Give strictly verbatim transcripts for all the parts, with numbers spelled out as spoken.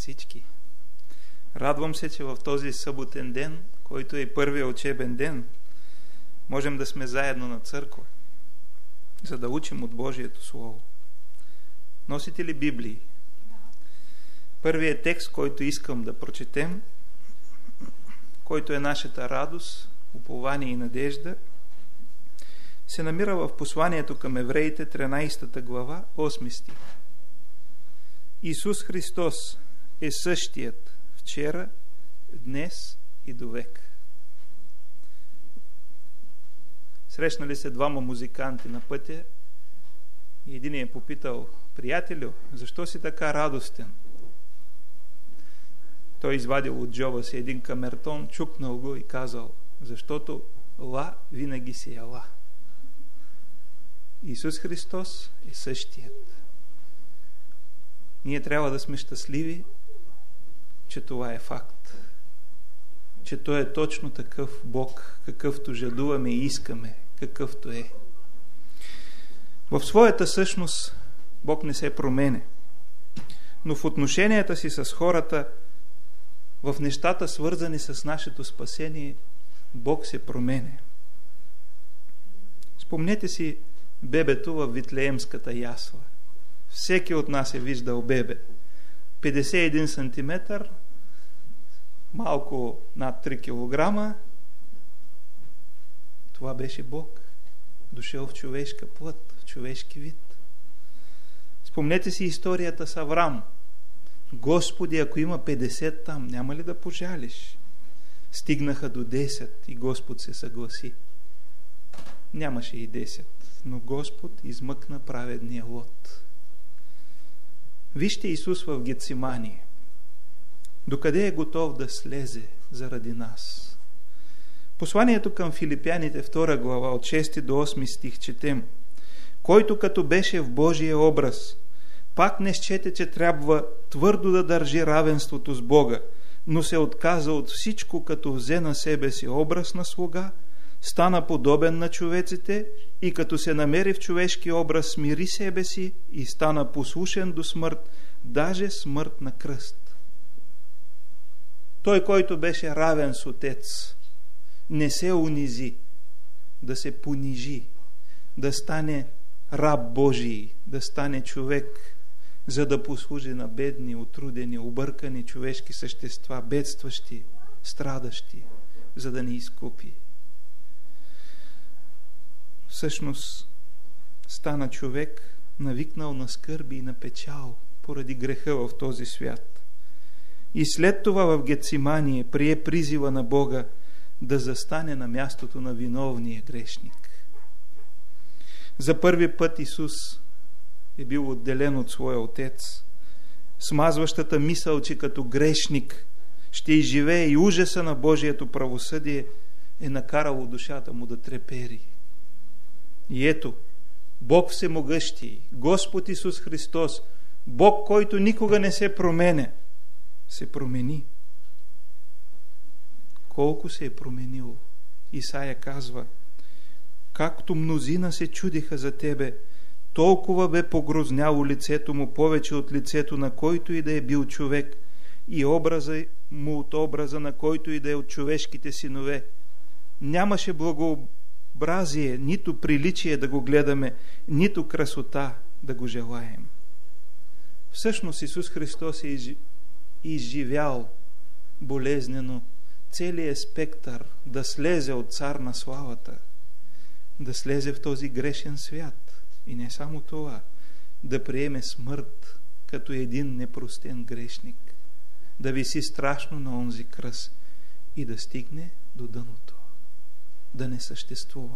всички. Радвам се, че в този съботен ден, който е първият учебен ден, можем да сме заедно на църква, за да учим от Божието Слово. Носите ли Библии? Първият текст, който искам да прочетем, който е нашата радост, упование и надежда, се намира в посланието към евреите, тринадесета глава, осми стих. Исус Христос е същият вчера, днес и довек. Срещнали се двама музиканти на пътя и един е попитал: приятелю, защо си така радостен? Той извадил от джоба си един камертон, чукнал го и казал: защото ла винаги си е ла. Исус Христос е същият. Ние трябва да сме щастливи, че това е факт. Че Той е точно такъв Бог, какъвто жадуваме и искаме, какъвто е. В своята същност Бог не се променя. Но в отношенията си с хората, в нещата свързани с нашето спасение, Бог се променя. Спомнете си бебето в Витлеемската ясла. Всеки от нас е виждал бебе. петдесет и един сантиметър, малко над три килограма. Това беше Бог, дошъл в човешка плът, в човешки вид. Спомнете си историята с Аврам. Господи, ако има петдесет там, няма ли да пожалиш? Стигнаха до десет и Господ се съгласи. Нямаше и десет, но Господ измъкна праведния Лот. Вижте Исус в Гетсимания. Докъде е готов да слезе заради нас? Посланието към Филипяните, втора глава, от шести до осми стих четем: който като беше в Божия образ, пак не счете, че трябва твърдо да държи равенството с Бога, но се отказа от всичко, като взе на себе си образ на слуга, стана подобен на човеците и като се намери в човешки образ, смири себе си и стана послушен до смърт, даже смърт на кръст. Той, който беше равен с Отец, не се унизи, да се понижи, да стане раб Божий, да стане човек, за да послужи на бедни, отрудени, объркани човешки същества, бедстващи, страдащи, за да ни изкупи. Всъщност стана човек, навикнал на скърби и на печал поради греха в този свят. И след това в Гетсимание прие призива на Бога да застане на мястото на виновния грешник. За първи път Исус е бил отделен от своя Отец. Смазващата мисъл, че като грешник ще изживее и ужаса на Божието правосъдие, е накарало душата му да трепери. И ето, Бог всемогъщи, Господ Исус Христос, Бог, който никога не се променя, се промени. Колко се е променил? Исаия казва: както мнозина се чудиха за тебе, толкова бе погрозняло лицето му повече от лицето на който и да е бил човек, и образа му от образа на който и да е от човешките синове. Нямаше благообразие, нито приличие да го гледаме, нито красота да го желаем. Всъщност Исус Христос е изживял болезнено целият спектър да слезе от цар на славата, да слезе в този грешен свят. И не само това, да приеме смърт като един непростен грешник, да виси страшно на онзи кръст и да стигне до дъното, да не съществува.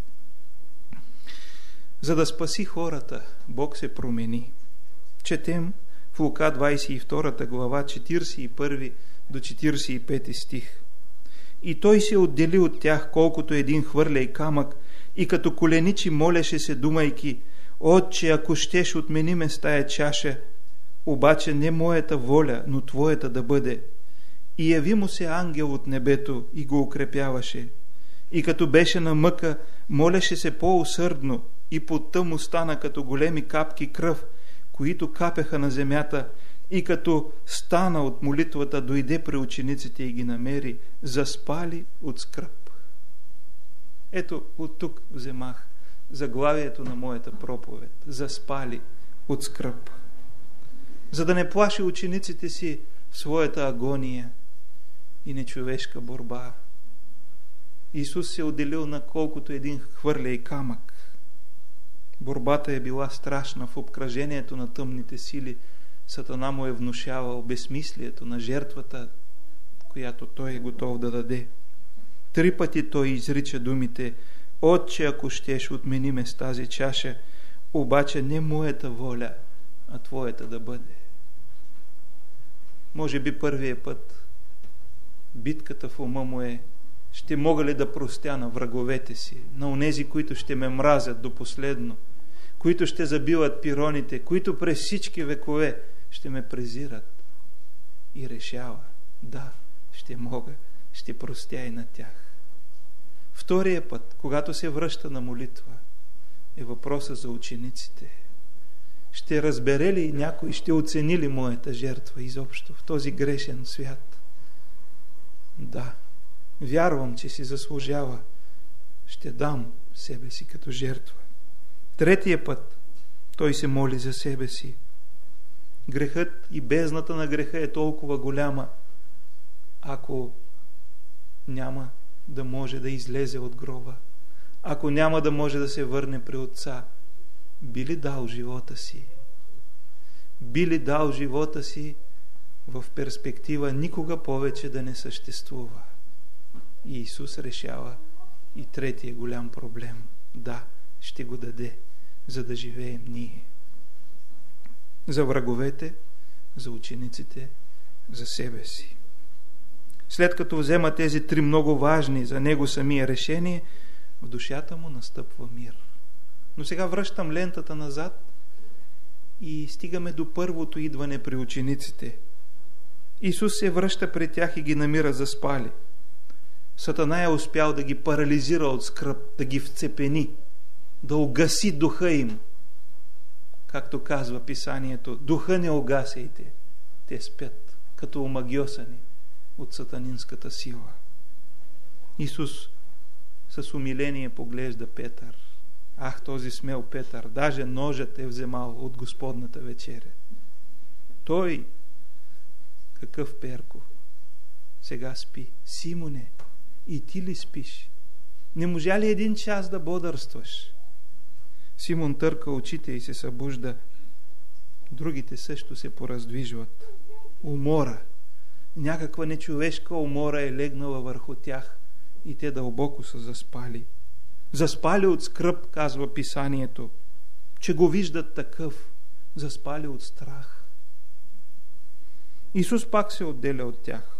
За да спаси хората, Бог се промени. Четем в Лука двадесет и втора глава, четиридесет и първи до четиридесет и пети стих. И той се отдели от тях, колкото един хвърляй камък, и като коленичи молеше се, думайки: Отче, ако щеш, отмени ме с тая чаша, обаче не моята воля, но Твоята да бъде. И яви му се ангел от небето и го укрепяваше. И като беше на мъка, молеше се по-усърдно, и потта му стана като големи капки кръв, които капеха на земята, и като стана от молитвата, дойде при учениците и ги намери заспали от скръб. Ето, от тук вземах заглавието на моята проповед. Заспали от скръб. За да не плаши учениците си в своята агония и нечовешка борба, Исус се отделил на колкото един хвърля и камък. Борбата е била страшна. В обкръжението на тъмните сили Сатана му е внушавал безсмислието на жертвата, която той е готов да даде. Три пъти той изрича думите: Отче, ако щеш, отмени ме с тази чаша, обаче не моята воля, а твоята да бъде. Може би първия път битката в ума му е: ще мога ли да простя на враговете си, на онези, които ще ме мразят до последно, които ще забиват пироните, които през всички векове ще ме презират. И решава: да, ще мога, ще простя и на тях. Втория път, когато се връща на молитва, е въпроса за учениците. Ще разбере ли някой, ще оцени ли моята жертва изобщо в този грешен свят? Да, вярвам, че си заслужава. Ще дам себе си като жертва. Третия път той се моли за себе си. Грехът и бездната на греха е толкова голяма, ако няма да може да излезе от гроба, ако няма да може да се върне при Отца, би ли дал живота си? Би ли дал живота си в перспектива никога повече да не съществува? И Исус решава и третия голям проблем. Да, ще го даде, за да живеем ние. За враговете, за учениците, за себе си. След като взема тези три много важни за него самия решения, в душата му настъпва мир. Но сега връщам лентата назад и стигаме до първото идване при учениците. Исус се връща при тях и ги намира заспали. Сатана е успял да ги парализира от скръб, да ги вцепени, да угаси духа им. Както казва Писанието: духа не угасяйте, те спят, като омагьосани от сатанинската сила. Исус с умиление поглежда Петър. Ах, този смел Петър, даже ножът е вземал от Господната вечеря. Той, какъв перко, сега спи. Симоне, и ти ли спиш? Не можа ли един час да бодърстваш? Симон търка очите и се събужда. Другите също се пораздвижват. Умора, някаква нечовешка умора е легнала върху тях и те дълбоко са заспали. Заспали от скръб, казва Писанието, че го виждат такъв. Заспали от страх. Исус пак се отделя от тях.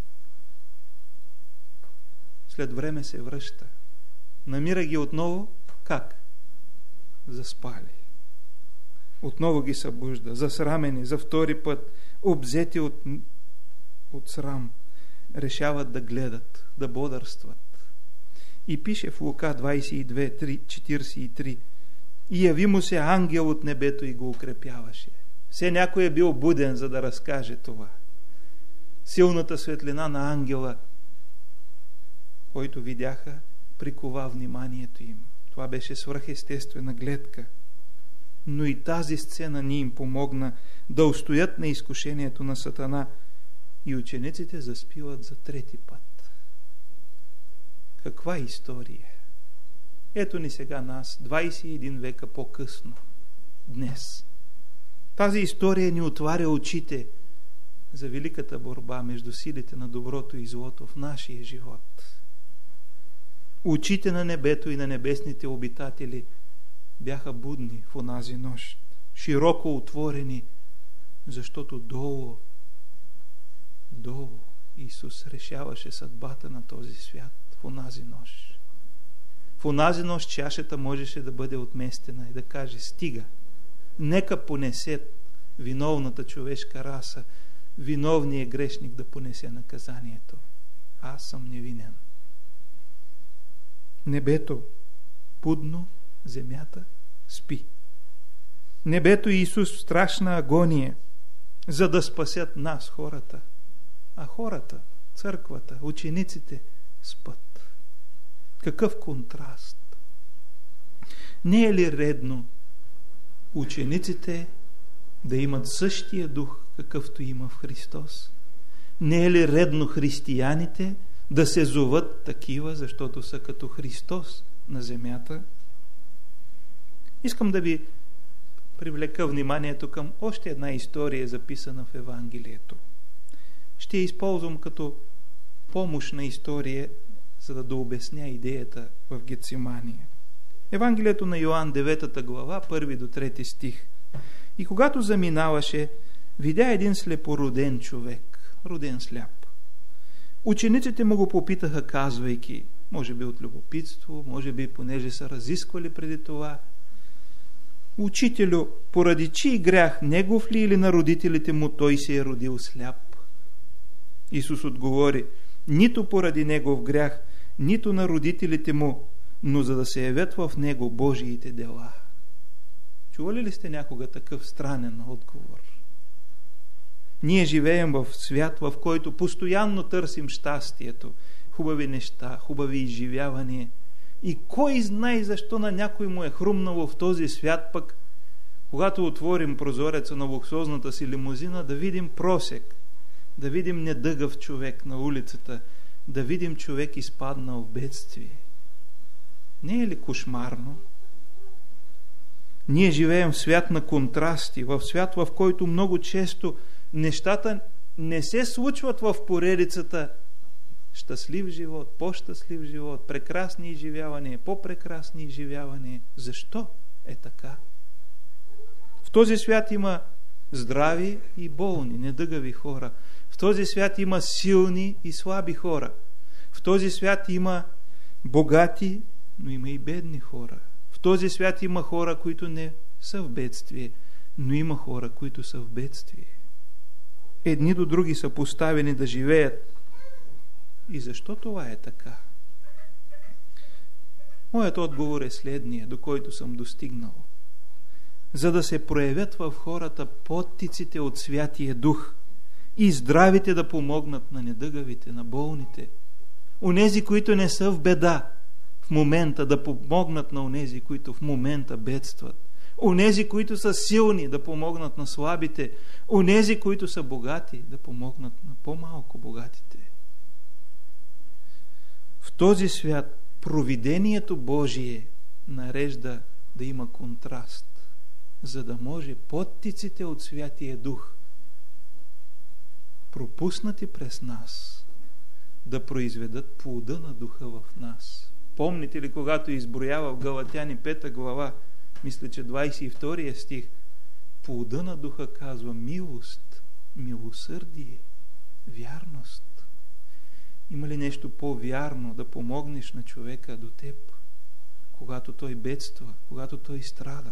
След време се връща. Намира ги отново. Как? Заспали. Отново ги събужда. Засрамени за втори път, обзети от, от срам, решават да гледат, да бодърстват. И пише в Лука двадесет и две, четиридесет и три: и яви му се ангел от небето и го укрепяваше. Все някой е бил буден, за да разкаже това. Силната светлина на ангела, който видяха, прикова вниманието им. Това беше свръхестествена гледка. Но и тази сцена ни им помогна да устоят на изкушението на Сатана и учениците заспиват за трети път. Каква история! Ето ни сега нас, двадесет и един века по-късно, днес. Тази история ни отваря очите за великата борба между силите на доброто и злото в нашия живот. Очите на небето и на небесните обитатели бяха будни в онази нощ, широко отворени, защото долу, долу Исус решаваше съдбата на този свят в онази нощ. В онази нощ чашата можеше да бъде отместена и да каже: стига, нека понесе виновната човешка раса, виновният грешник да понесе наказанието. Аз съм невинен. Небето будно, земята спи. Небето и Исус в страшна агония. за да спасят нас, хората. А хората, църквата, учениците спът. Какъв контраст! Не е ли редно учениците да имат същия дух, какъвто има в Христос? Не е ли редно християните да се зоват такива, защото са като Христос на земята? Искам да ви привлека вниманието към още една история, записана в Евангелието. Ще я използвам като помощна история, за да дообясня идеята в Гетсимания. Евангелието на Йоан, девета глава, първи до трети стих. И когато заминаваше, видя един слепороден човек, роден сляп. Учениците му го попитаха, казвайки, може би от любопитство, може би понеже са разисквали преди това: Учителю, поради чий грях, негов ли или на родителите му, той се е родил сляп? Исус отговори: нито поради негов грях, нито на родителите му, но за да се явят в него Божиите дела. Чували ли сте някога такъв странен отговор? Ние живеем в свят, в който постоянно търсим щастието, хубави неща, хубави изживявания. И кой знае защо на някой му е хрумнало в този свят, пък когато отворим прозореца на луксозната си лимузина, да видим просек, да видим недъгав човек на улицата, да видим човек изпаднал в бедствие. Не е ли кошмарно? Ние живеем в свят на контрасти, в свят, в който много често нещата не се случват в поредицата щастлив живот, по-щастлив живот, прекрасни изживявания, по-прекрасни изживявания. Защо е така? В този свят има здрави и болни, недъгави хора. В този свят има силни и слаби хора. В този свят има богати, но има и бедни хора. В този свят има хора, които не са в бедствие, но има хора, които са в бедствие. Едни до други са поставени да живеят. И защо това е така? Моят отговор е следния, до който съм достигнал. За да се проявят в хората подтиците от Святия Дух и здравите да помогнат на недъгавите, на болните, онези, които не са в беда в момента, да помогнат на онези, които в момента бедстват, онези, които са силни, да помогнат на слабите, онези, които са богати, да помогнат на по-малко богатите. В този свят провидението Божие нарежда да има контраст, за да може подтиците от Святия Дух, пропуснати през нас, да произведат плода на Духа в нас. Помните ли, когато изброява в Галатяни пета глава, мисля, че двадесет и втория стих, плода на Духа казва милост, милосърдие, вярност. Има ли нещо по-вярно да помогнеш на човека до теб, когато той бедства, когато той страда?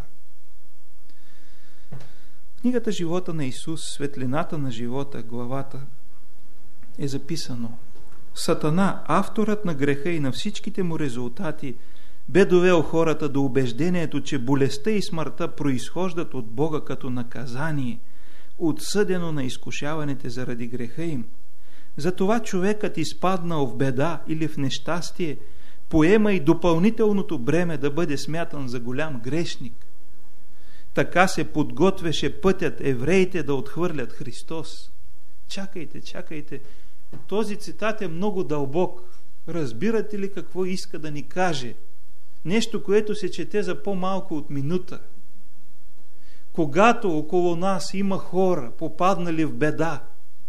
В книгата Живота на Исус, Светлината на живота, главата, е записано: Сатана, авторът на греха и на всичките му резултати, бе довел хората до убеждението, че болестта и смъртта произхождат от Бога като наказание, отсъдено на изкушаваните заради греха им. Затова човекът, изпаднал в беда или в нещастие, поема и допълнителното бреме да бъде смятан за голям грешник. Така се подготвяше пътят евреите да отхвърлят Христос. Чакайте, чакайте. Този цитат е много дълбок. Разбирате ли какво иска да ни каже? Нещо, което се чете за по-малко от минута. Когато около нас има хора, попаднали в беда,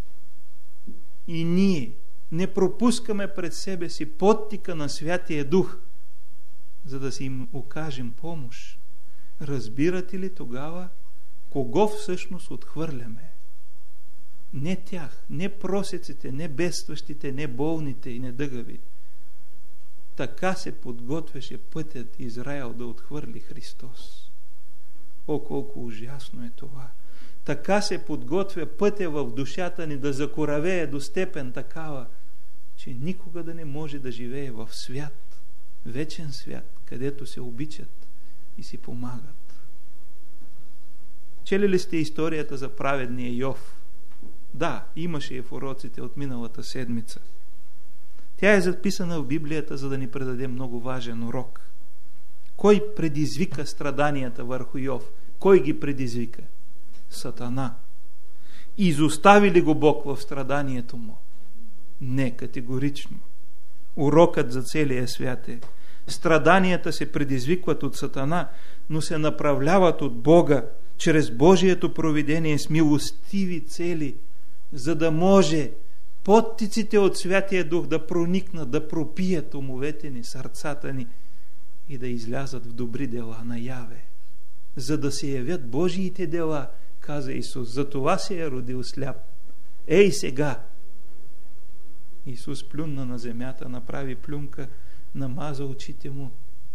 и ние не пропускаме пред себе си подтика на Святия Дух, за да си им окажем помощ, разбирате ли тогава кого всъщност отхвърляме? Не тях, не просеците, не бедстващите, не болните и недъгави. Така се подготвяше пътят Израел да отхвърли Христос. О, колко ужасно е това! Така се подготвя пътя в душата ни да закоравее до степен такава, че никога да не може да живее в свят, вечен свят, където се обичат и си помагат. Чели ли сте историята за праведния Йов? Да, имаше я в уроците от миналата седмица. Тя е записана в Библията, за да ни предаде много важен урок. Кой предизвика страданията върху Йов? Кой ги предизвика? Сатана. Изостави ли го Бог в страданието му? Не, категорично. Урокът за целия свят е: страданията се предизвикват от Сатана, но се направляват от Бога чрез Божието провидение с милостиви цели, за да може подтиците от Святия Дух да проникнат, да пропият умовете ни, сърцата ни и да излязат в добри дела наяве. За да се явят Божиите дела, каза Исус, за това се е родил сляп. Ей сега! Исус плюнна на земята, направи плюнка, намаза очите му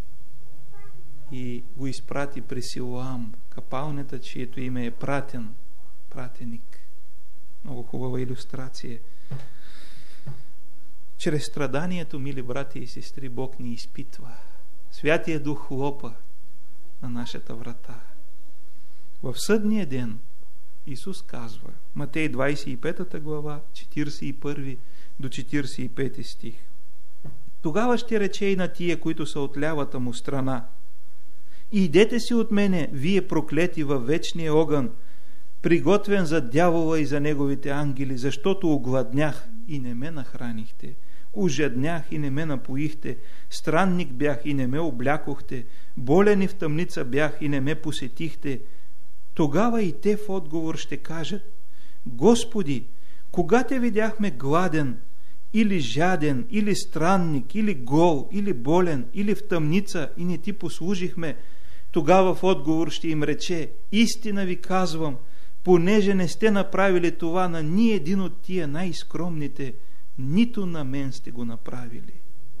и го изпрати при Силоам, капалнята, чието име е пратен, пратеник. Много хубава илюстрация. Чрез страданието, мили брати и сестри, Бог ни изпитва. Святия Дух хлопа на нашата врата. В съдния ден Исус казва, Матей двадесет и пета глава, четиридесет и първи до четиридесет и пети стих: тогава ще рече и на тия, които са от лявата му страна: идете си от мене, вие проклети във вечния огън, приготвен за дявола и за неговите ангели, защото огладнях и не ме нахранихте, ужеднях и не ме напоихте, странник бях и не ме облякохте, болен и в тъмница бях и не ме посетихте. Тогава и те в отговор ще кажат: Господи, кога те видяхме гладен, или жаден, или странник, или гол, или болен, или в тъмница и не ти послужихме? Тогава в отговор ще им рече: истина ви казвам, понеже не сте направили това на ни един от тия най-скромните, нито на мен сте го направили.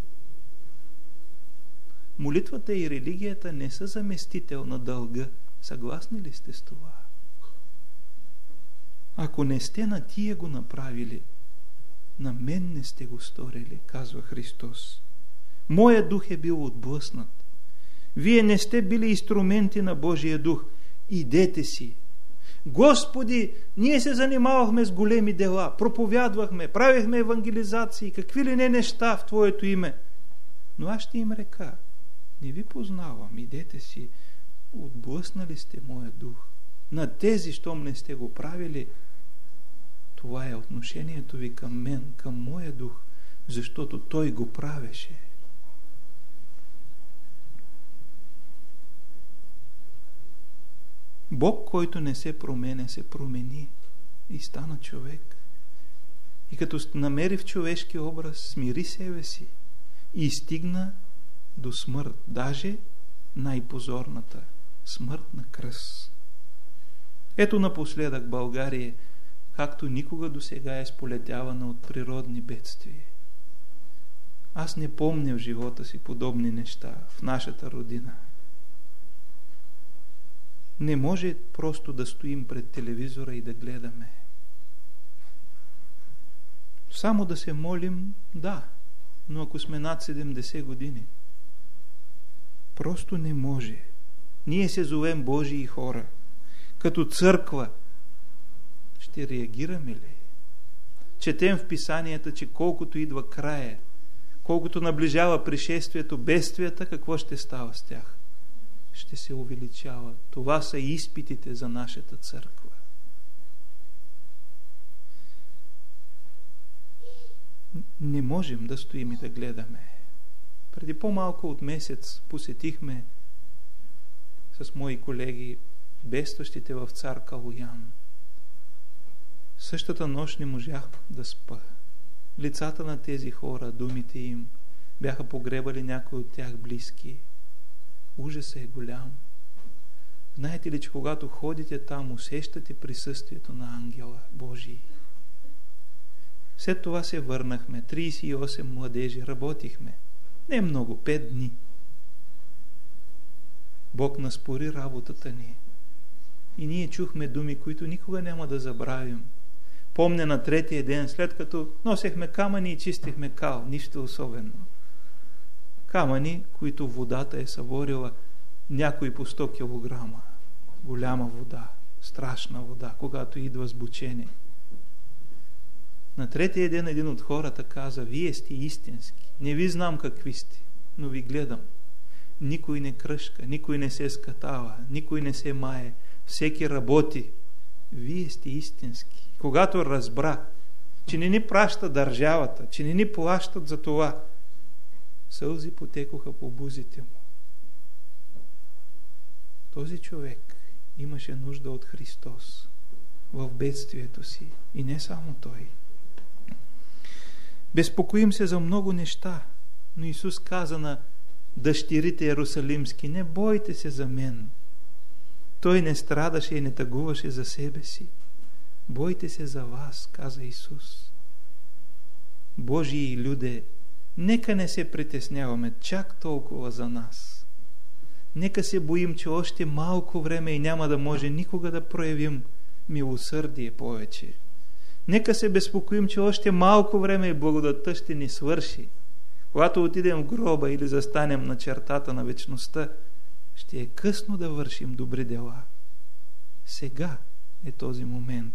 Молитвата и религията не са заместител на дълга. Съгласни ли сте с това? Ако не сте на тия го направили, на мен не сте го сторили, казва Христос. Моя дух е бил отблъснат. Вие не сте били инструменти на Божия дух. Идете си. Господи, ние се занимавахме с големи дела, проповядвахме, правихме евангелизации, какви ли не неща в Твоето име. Но аз ще им река: не ви познавам, идете си. Отблъснали сте моя дух. На тези, щом не сте го правили, това е отношението ви към мен, към моя дух, защото той го правеше. Бог, който не се променя, се промени и стана човек. И като намери в човешки образ, смири себе си и стигна до смърт, даже най-позорната смърт на кръст. Ето напоследък България, както никога досега, е сполетявана от природни бедствия. Аз не помня в живота си подобни неща в нашата родина. Не може просто да стоим пред телевизора и да гледаме. Само да се молим, да, но ако сме над седемдесет години, просто не може. Ние се зовем Божии хора. Като църква ще реагираме ли? Четем в Писанията, че колкото идва края, колкото наближава пришествието, бедствията, какво ще става с тях? Ще се увеличава. Това са изпитите за нашата църква. Не можем да стоим и да гледаме. Преди по-малко от месец посетихме с мои колеги бедстващите в Цар Калоян. Същата нощ не можах да спа. Лицата на тези хора, думите им, бяха погребали някои от тях близки. Ужасът е голям. Знаете ли, че когато ходите там, усещате присъствието на ангела Божий? След това се върнахме. тридесет и осем младежи, работихме. Не много, пет дни. Бог наспори работата ни. И ние чухме думи, които никога няма да забравим. Помня на третия ден, след като носехме камъни и чистихме кал, нищо особено. Камъни, които водата е съборила някои по сто килограма. Голяма вода. страшна вода, когато идва сбучение. На третия ден един от хората каза: вие сте истински. Не ви знам какви сте, но ви гледам. Никой не кръшка, никой не се скатава, никой не се мае. Всеки работи. Вие сте истински. Когато разбра, че не ни праща държавата, че не ни плащат за това, сълзи потекоха по бузите му. Този човек имаше нужда от Христос в бедствието си. И не само той. Безпокоим се за много неща, но Исус каза на дъщерите Иерусалимски: не бойте се за мен. Той не страдаше и не тъгуваше за себе си. Бойте се за вас, каза Исус. Божии люде, нека не се притесняваме чак толкова за нас. Нека се боим, че още малко време и няма да може никога да проявим милосърдие повече. Нека се безпокоим, че още малко време и благодатта ще ни свърши. Когато отидем в гроба или застанем на чертата на вечността, ще е късно да вършим добри дела. Сега е този момент.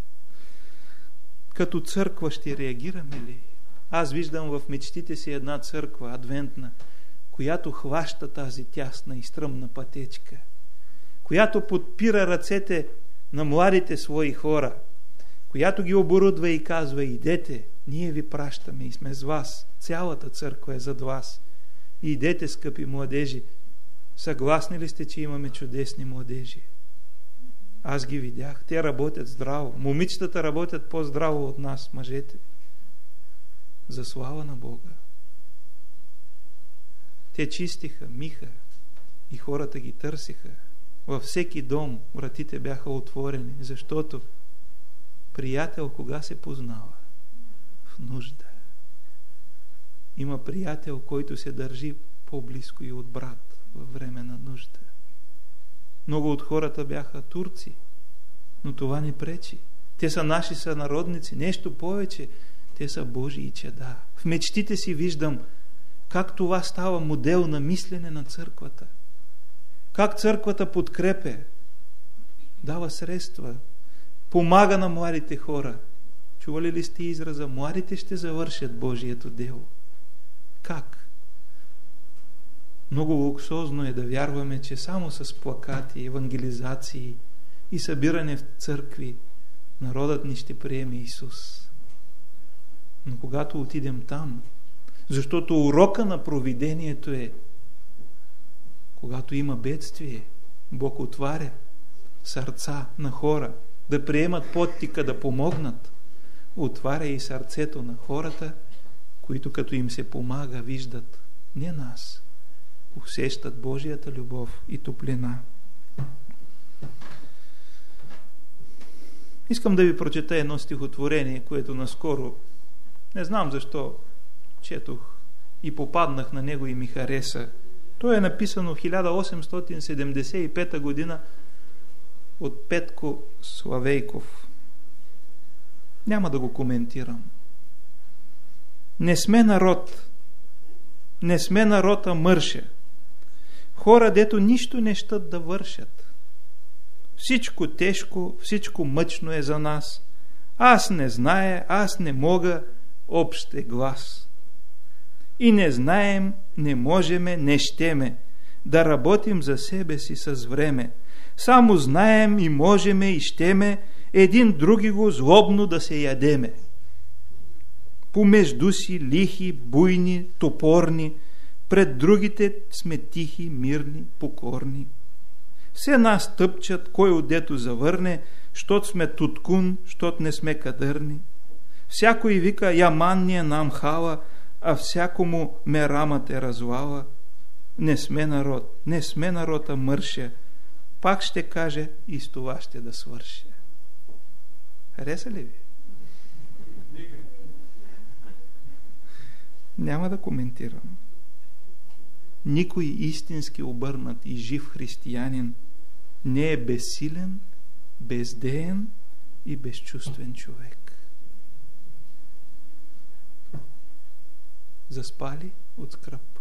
Като църква ще реагираме ли? Аз виждам в мечтите си една църква, адвентна, която хваща тази тясна и стръмна пътечка, която подпира ръцете на младите свои хора, която ги оборудва и казва: идете, ние ви пращаме и сме с вас. Цялата църква е зад вас. Идете, скъпи младежи. Съгласни ли сте, че имаме чудесни младежи? Аз ги видях. Те работят здраво. Момичетата работят по-здраво от нас, мъжете. За слава на Бога. Те чистиха, миха и хората ги търсиха. Във всеки дом вратите бяха отворени, защото приятел кога се познава? В нужда. Има приятел, който се държи по-близко и от брат във време на нужда. Много от хората бяха турци, но това не пречи. Те са наши сънародници. Нещо повече, те са Божии чеда. В мечтите си виждам как това става модел на мислене на църквата. Как църквата подкрепя, дава средства, помага на младите хора. Чували ли сте израза: младите ще завършат Божието дело? Как? Много луксозно е да вярваме, че само с плакати, евангелизации и събиране в църкви народът ни ще приеме Исус. Но когато отидем там, защото урока на провидението е, когато има бедствие, Бог отваря сърца на хора да приемат подтика, да помогнат. Отваря и сърцето на хората, които като им се помага, виждат не нас, усещат Божията любов и топлина. Искам да ви прочета едно стихотворение, което наскоро, не знам защо, четох и попаднах на него и ми хареса. То е написано в хиляда осемстотин седемдесет и пета година от Петко Славейков. Няма да го коментирам. Не сме народ, не сме народа мърше. Хора, дето нищо не щат да вършат. Всичко тежко, всичко мъчно е за нас. Аз не зная, аз не мога, общ е глас. И не знаем, не можеме, не щеме да работим за себе си с време. Само знаем и можеме и щеме един други го злобно да се ядеме. Помежду си лихи, буйни, топорни, пред другите сме тихи, мирни, покорни. Все нас тъпчат, кой отдето завърне, щот сме туткун, щот не сме кадърни. Всякой вика: яманния нам хала, а всякому ме рамата е развала. Не сме народ, не сме народ, а мърша. Пак ще каже и с това ще да свърша. Хареса ли ви? Няма да коментирам. Никой истински обърнат и жив християнин не е безсилен, бездеен и безчувствен човек. Заспали от скръб.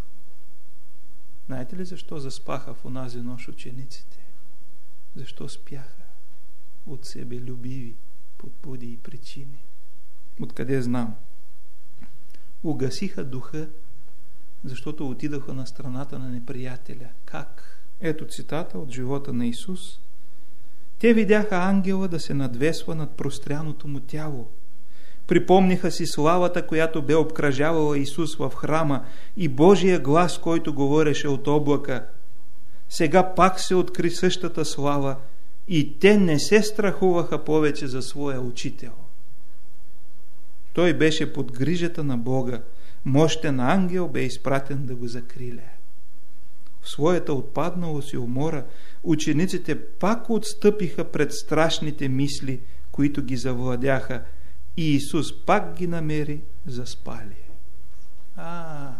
Знаете ли защо заспаха в онази нощ учениците? Защо спяха? от себелюбиви подбуди и причини. Откъде знам? Угасиха духа, защото отидаха на страната на неприятеля. Как? Ето цитата от живота на Исус. Те видяха ангела да се надвесва над простряното му тяло. Припомниха си славата, която бе обкръжавала Исус в храма, и Божия глас, който говореше от облака. Сега пак се откри същата слава и те не се страхуваха повече за своя учител. Той беше под грижата на Бога. Мощен ангел бе изпратен да го закриля. В своята отпадналост и умора учениците пак отстъпиха пред страшните мисли, които ги завладяха, и Исус пак ги намери заспали. А,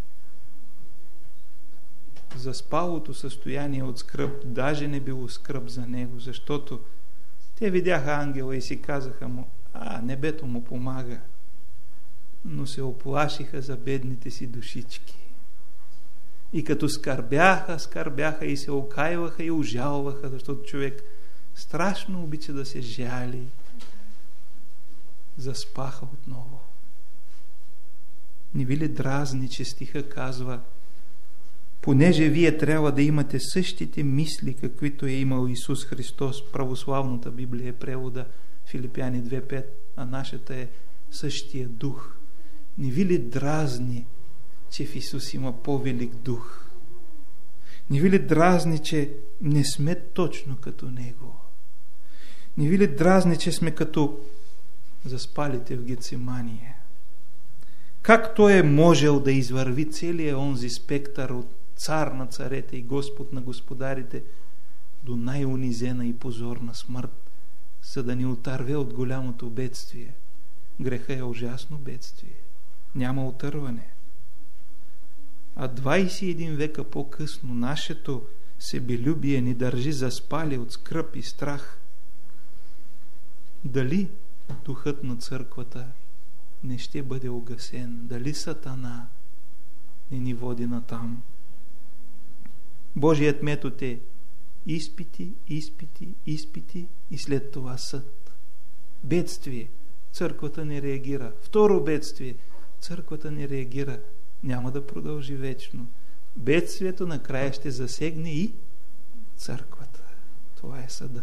заспалото състояние от скръб даже не било скръб за него, защото те видяха ангела и си казаха му: а, небето му помага, но се оплашиха за бедните си душички. И като скърбяха, скърбяха и се окайваха и ужалваха, защото човек страшно обича да се жали, заспаха отново. Не ви ли дразни, че стиха казва: понеже вие трябва да имате същите мисли, каквито е имал Исус Христос, православната Библия е превода Филипяни две пет, а нашата е същия дух. Не ви ли дразни, че в Исус има по-велик дух? Не ви ли дразни, че не сме точно като Него? Не ви ли дразни, че сме като заспалите в Гецимания? Как Той е можел да извърви целия онзи спектър от цар на царете и Господ на господарите до най-унизена и позорна смърт, за да ни отърве от голямото бедствие? Греха е ужасно бедствие. Няма отърване. А двайсет и един века по-късно нашето себелюбие ни държи заспали от скръб и страх. Дали духът на църквата не ще бъде угасен? Дали Сатана не ни води натам? Божият метод е изпити, изпити, изпити и след това съд. Бедствие. Църквата не реагира. Второ бедствие. Църквата не реагира. Няма да продължи вечно. Бедствието накрая ще засегне и църквата. Това е съда.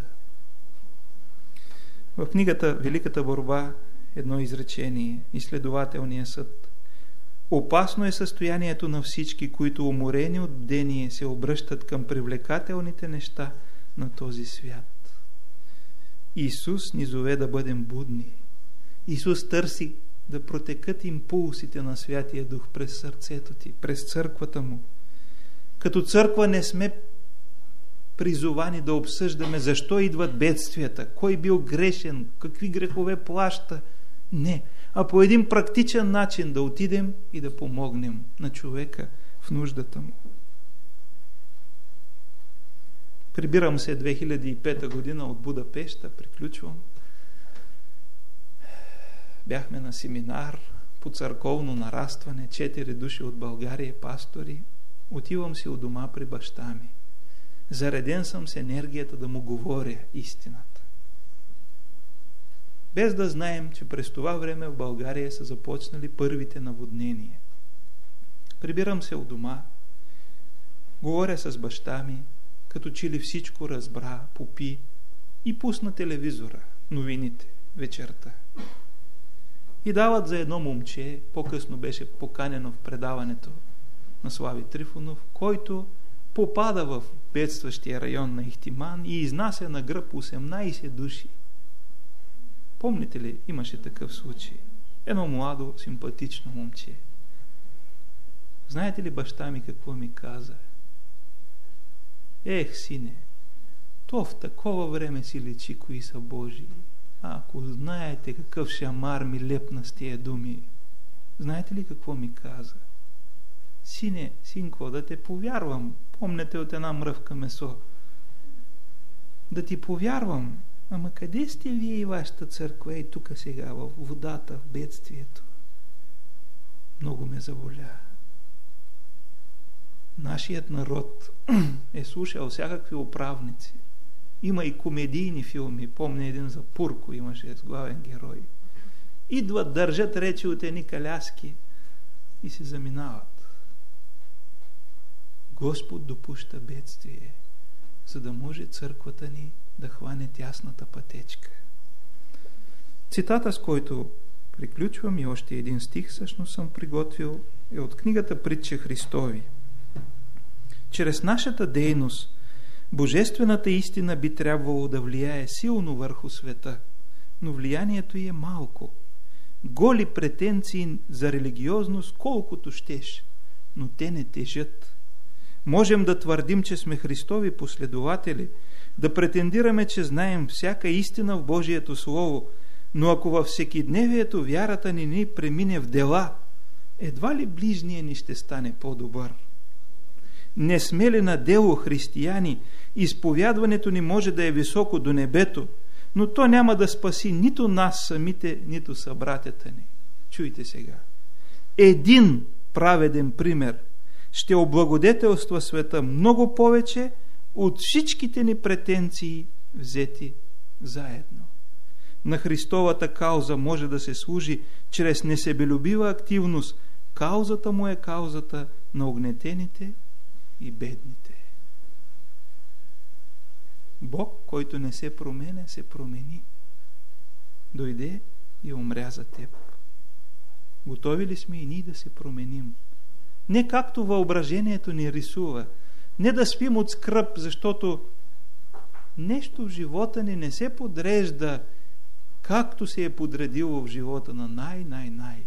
В книгата Великата борба едно изречение: изследователният съд. Опасно е състоянието на всички, които уморени от бдение се обръщат към привлекателните неща на този свят. Исус ни зове да бъдем будни. Исус търси да протекат импулсите на Святия Дух през сърцето ти, през църквата му. Като църква не сме призовани да обсъждаме защо идват бедствията, кой бил грешен, какви грехове плаща. Не, а по един практичен начин да отидем и да помогнем на човека в нуждата му. Прибирам се две хиляди и пета година от Будапеща, приключвам. Бяхме на семинар по църковно нарастване, четири души от България, пастори. Отивам си у дома при баща ми. Зареден съм с енергията да му говоря истината. Без да знаем, че през това време в България са започнали първите наводнения. Прибирам се у дома, говоря с баща ми, като че ли всичко разбра, попи и пусна телевизора, новините, вечерта. И дават за едно момче, по-късно беше поканено в предаването на Слави Трифонов, който попада в бедстващия район на Ихтиман и изнася на гръб осемнайсет души. Помните ли, имаше такъв случай? Едно младо, симпатично момче. Знаете ли баща ми какво ми каза? Ех, сине, то в такова време си личи кои са Божии. А ако знаете какъв шамар ми лепна с тия думи, знаете ли какво ми каза? Сине, синко, да те повярвам. Помнете от една мръвка месо. Да ти повярвам. Ама къде сте вие и вашата църква и тук сега, в водата, в бедствието? Много ме заволя. Нашият народ е слушал всякакви управници. Има и комедийни филми. Помня един за Пурко, имаше с главен герой. Идват, държат речи от едни каляски и се заминават. Господ допуща бедствие, за да може църквата ни да хване тясната пътечка. Цитата, с който приключвам, и още един стих всъщност съм приготвил, е от книгата Притчи Христови. Чрез нашата дейност божествената истина би трябвало да влияе силно върху света, но влиянието й е малко. Голи претенции за религиозност колкото щеш, но те не тежат. Можем да твърдим, че сме Христови последователи, да претендираме, че знаем всяка истина в Божието Слово, но ако във всекидневието вярата ни ни премине в дела, едва ли ближния ни ще стане по-добър. Не сме ли на дело християни, изповядването ни може да е високо до небето, но то няма да спаси нито нас самите, нито събратята ни. Чуйте сега. Един праведен пример ще облагодетелства света много повече от всичките ни претенции взети заедно. На Христовата кауза може да се служи чрез несебелюбива активност. Каузата му е каузата на огнетените и бедните. Бог, който не се променя, се промени. Дойде и умря за теб. Готови ли сме и ние да се променим? Не както въображението ни рисува. Не да спим от скръб, защото нещо в живота ни не се подрежда както се е подредило в живота на най-най-най.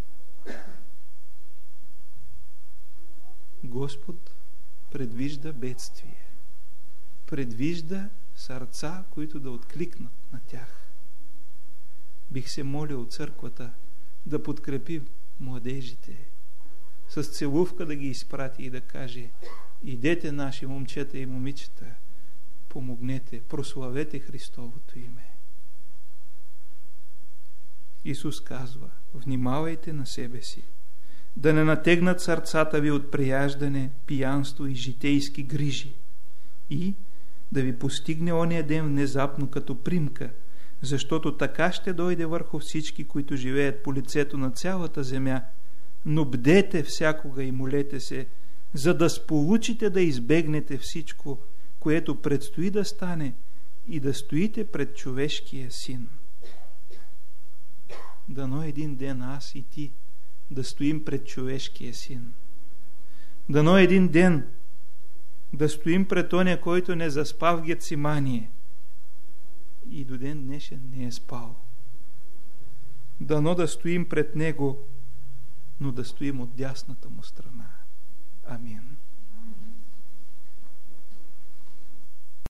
Господ предвижда бедствие. Предвижда сърца, които да откликнат на тях. Бих се молил църквата да подкрепи младежите, с целувка да ги изпрати и да каже: идете, наши момчета и момичета, помогнете, прославете Христовото име. Исус казва: внимавайте на себе си, да не натегнат сърцата ви от прияждане, пиянство и житейски грижи, и да ви постигне ония ден внезапно като примка, защото така ще дойде върху всички, които живеят по лицето на цялата земя. Но бдете всякога и молете се, за да сполучите да избегнете всичко, което предстои да стане, и да стоите пред човешкия син. Дано един ден аз и ти да стоим пред човешкия син. Дано един ден да стоим пред оня, който не заспа в Гетсимание и до ден днешен не е спал. Дано да стоим пред него, но да стоим от дясната му страна.